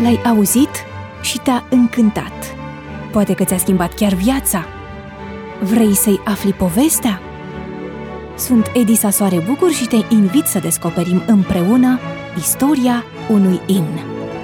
l-ai auzit și te-a încântat. Poate că ți-a schimbat chiar viața. Vrei să-i afli povestea? Sunt Edisa Soare Bucur și te invit să descoperim împreună istoria unui imn.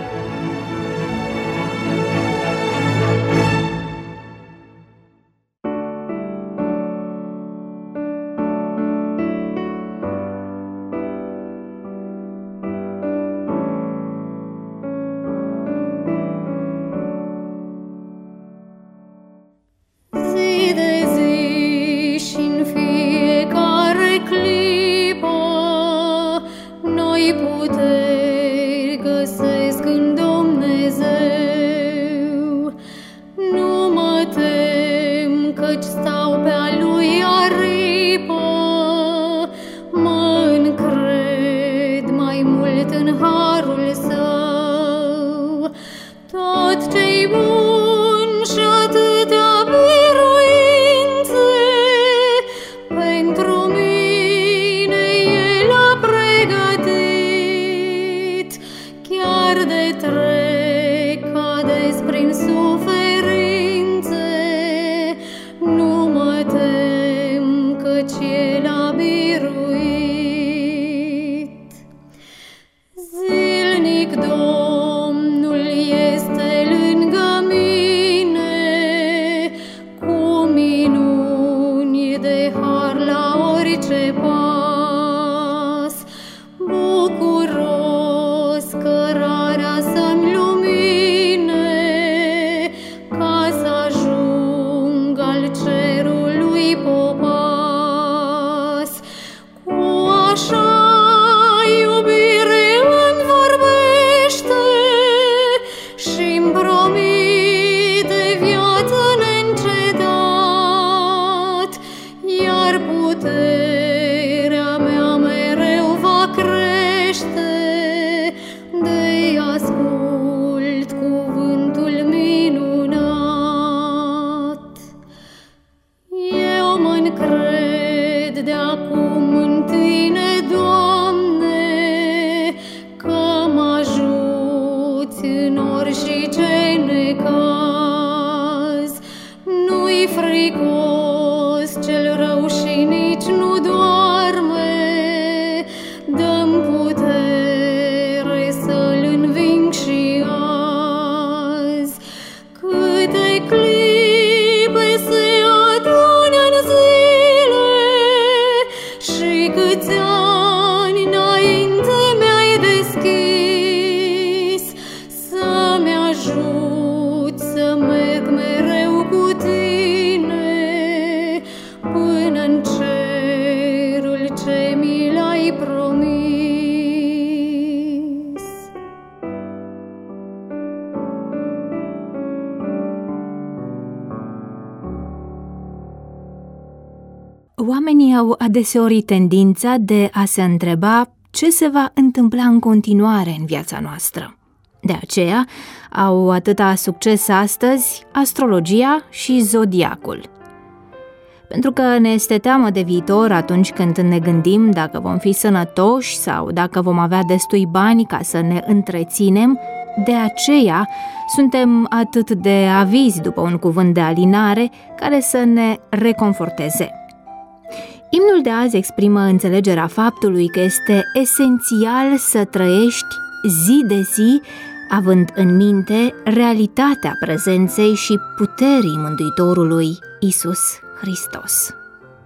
Oamenii au adeseori tendința de a se întreba ce se va întâmpla în continuare în viața noastră. De aceea au atâta succes astăzi astrologia și zodiacul. Pentru că ne este teamă de viitor atunci când ne gândim dacă vom fi sănătoși sau dacă vom avea destui bani ca să ne întreținem, de aceea suntem atât de avizi după un cuvânt de alinare care să ne reconforteze. Imnul de azi exprimă înțelegerea faptului că este esențial să trăiești zi de zi, având în minte realitatea prezenței și puterii Mântuitorului Iisus Hristos.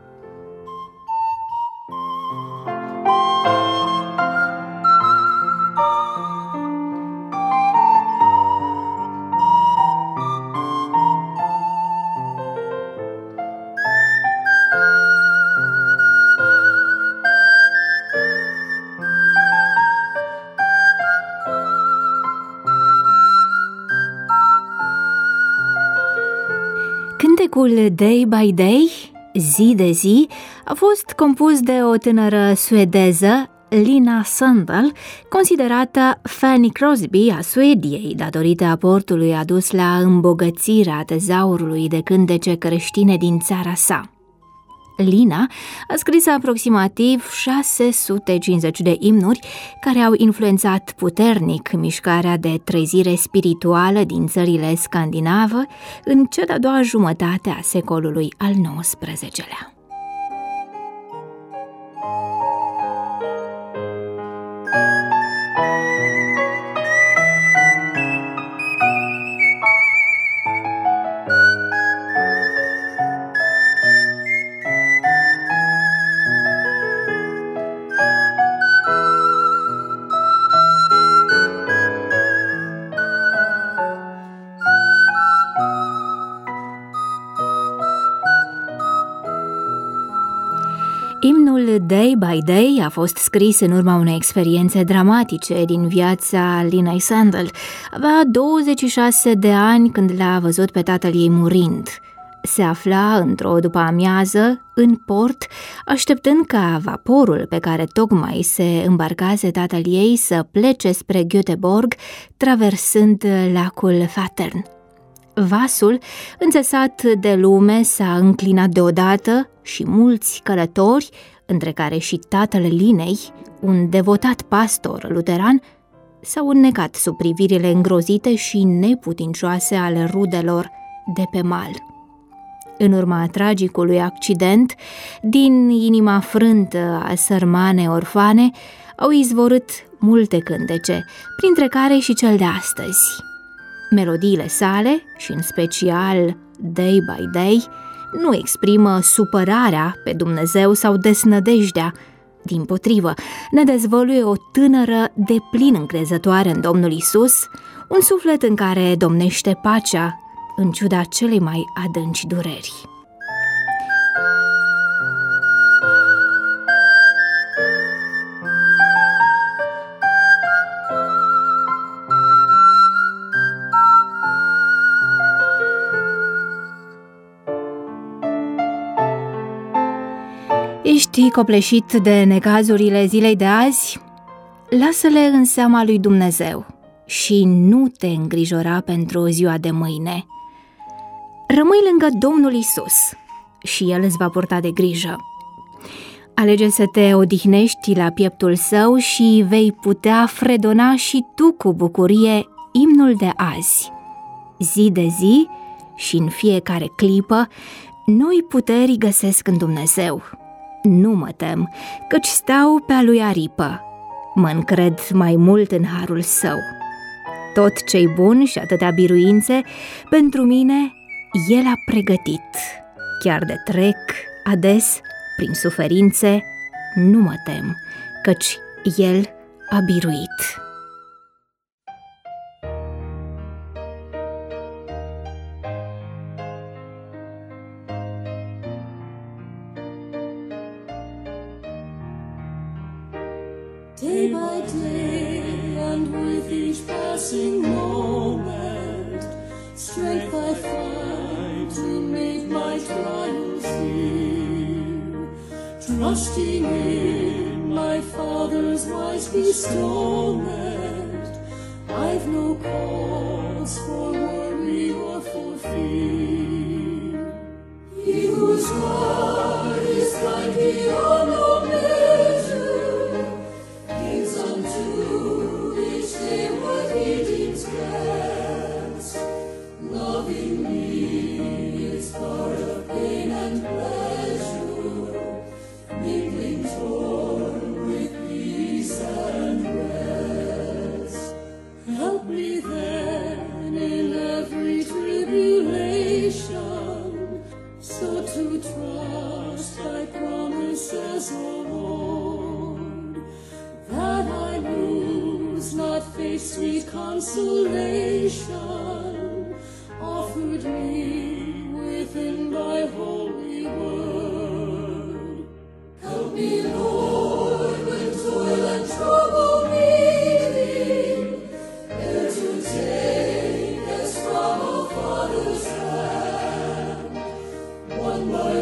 Cântecul Day by Day, zi de zi, a fost compus de o tânără suedeză, Lina Sandel, considerată Fanny Crosby a Suediei, datorită aportului adus la îmbogățirea tezaurului de cântece creștine din țara sa. Lina a scris aproximativ 650 de imnuri care au influențat puternic mișcarea de trezire spirituală din țările scandinave în cea de-a doua jumătate a secolului al XIX-lea. Imnul Day by Day a fost scris în urma unei experiențe dramatice din viața Linei Sandel. Avea 26 de ani când l-a văzut pe tatăl ei murind. Se afla într-o după-amiază în port, așteptând ca vaporul pe care tocmai se îmbarcase tatăl ei să plece spre Göteborg, traversând lacul Fatern. Vasul, înțesat de lume, s-a înclinat deodată și mulți călători, între care și tatăl Linei, un devotat pastor luteran, s-au înnecat sub privirile îngrozite și neputincioase ale rudelor de pe mal. În urma tragicului accident, din inima frântă a sărmanei orfane, au izvorât multe cântece, printre care și cel de astăzi. Melodiile sale, și în special Day by Day, nu exprimă supărarea pe Dumnezeu sau desnădejdea. Dimpotrivă, ne dezvăluie o tânără deplin încrezătoare în Domnul Isus, un suflet în care domnește pacea, în ciuda celei mai adânci dureri. Ești copleșit de necazurile zilei de azi? Lasă-le în seama lui Dumnezeu și nu te îngrijora pentru ziua de mâine. Rămâi lângă Domnul Isus și El îți va purta de grijă. Alege să te odihnești la pieptul Său și vei putea fredona și tu cu bucurie imnul de azi. Zi de zi și în fiecare clipă, noi puteri găsesc în Dumnezeu. Nu mă tem, căci stau pe-a lui aripă. Mă încred mai mult în harul Său. Tot ce-i bun și atâtea biruințe, pentru mine El a pregătit. Chiar de trec ades prin suferințe, nu mă tem, căci El a biruit. Day by day, and with each passing moment, strength I find to make my trials near. Trusting in my Father's wise bestowment, I've no cause for worry or for fear. He whose heart is kind beyond all measure, gives unto each day what He deems best. Loving me is part of pain and pleasure, mingling joy with peace and rest. Help me then in every tribulation, so to trust Thy promises, O Lord, that I lose not faith's sweet consolation, offered me within Thy holy word. Help me, Lord, when toil and trouble meet me, ere to take as from a Father's hand, one by